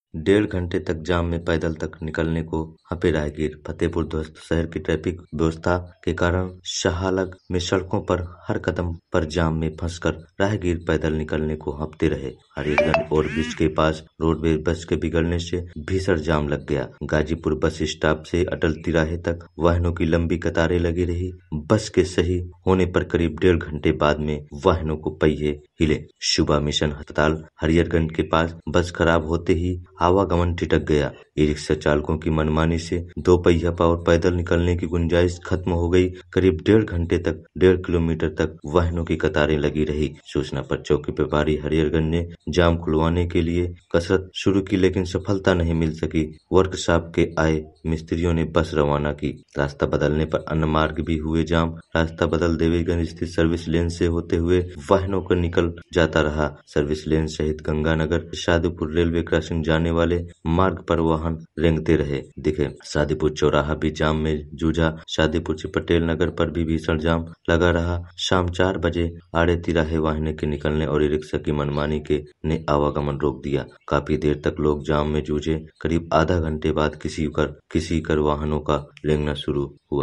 डेढ़ घंटे तक जाम में पैदल तक निकलने को हंपे राहगीर। फतेहपुर ध्वस्त शहर की ट्रैफिक व्यवस्था के कारण शाहबाग में सड़कों पर हर कदम पर जाम में फंसकर राहगीर पैदल निकलने को हंपते रहे। हरियरगंज ओवरब्रिज के पास रोडवेज बस के बिगड़ने से भीषण जाम लग गया। गाजीपुर बस स्टॉप से अटल तिराहे तक वाहनों की लंबी कतारें लगी रही। बस के सही होने पर करीब डेढ़ घंटे बाद में वाहनों को पहिए हिले। शुभा मिशन अस्पताल हरियरगंज के पास बस खराब होते ही आवागमन ठिठक गया। ई रिक्शा चालकों की मनमानी से दो पहिया और पैदल निकलने की गुंजाइश खत्म हो गई। करीब डेढ़ घंटे तक 1.5 किलोमीटर तक वाहनों की कतारें लगी रही। सूचना पर चौकी प्रभारी हरियरगंज ने जाम खुलवाने के लिए कसरत शुरू की, लेकिन सफलता नहीं मिल सकी। वर्कशॉप के आए मिस्त्रियों ने बस रवाना की। रास्ता बदलने पर अन्य मार्ग भी हुए जाम। रास्ता बदल देवीगंज स्थित सर्विस लेन से होते हुए वाहनों को निकल जाता रहा। सर्विस लेन सहित गंगानगर शादीपुर रेलवे क्रॉसिंग जाने वाले मार्ग पर वाहन रेंगते रहे दिखे। शादीपुर चौराहा भी जाम में जूझा। शादीपुर से पटेल नगर पर भी भीषण जाम लगा रहा। शाम 4 बजे आड़े तिराहे वाहनों के निकलने और ई रिक्शा की मनमानी के ने आवागमन रोक दिया। काफी देर तक लोग जाम में जूझे। करीब आधा घंटे बाद किसी कर वाहनों का रेंगना शुरू हुआ।